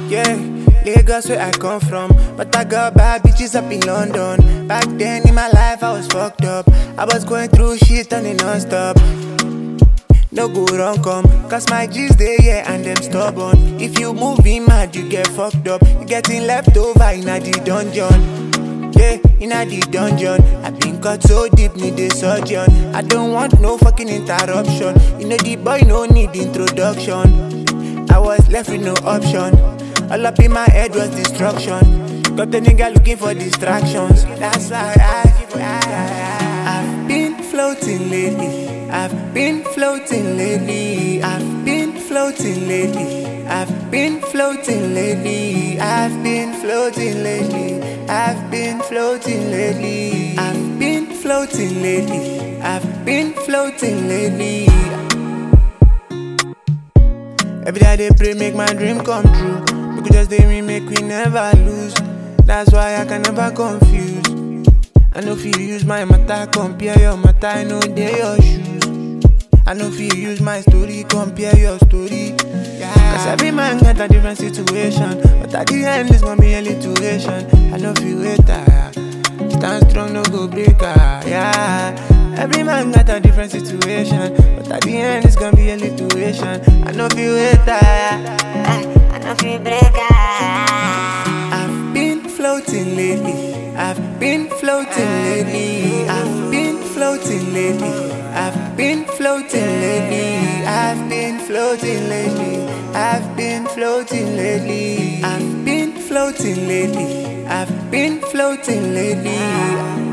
Yeah, Lagos where I come from, but I got bad bitches up in London. Back then in my life I was fucked up. I was going through shit and it non-stop. No go wrong come, cause my G's they yeah and them stubborn. If you moving mad you get fucked up. You getting left over in a the dungeon. Yeah, in a the dungeon. I been cut so deep, need a surgeon. I don't want no fucking interruption. You know the boy no need introduction. I was left with no option. All up in my head was destruction. Got the nigga looking for distractions. That's why I've been floating lately. I've been floating lately. I've been floating lately. I've been floating lately. I've been floating lately. I've been floating lately. I've been floating lately. I've been floating lately. Every day they pray make my dream come true. Because just they remake we never lose. That's why I can never confuse. I know if you use my matter, compare your matter, I know they your shoes. I know if you use my story, compare your story. Yeah. Cause every man got a different situation, but at the end it's gonna be a lituation. I know if you wait, stand strong, no go break, yeah. Every man got a different situation, but at the end it's gonna be a lituation. I know if you wait, I know if you break. I've been floating lately. I've been floating lately. I've been floating lately. I've been floating lately. I've been floating lately. I've been floating lately. I've been floating lately. I've been floating lately.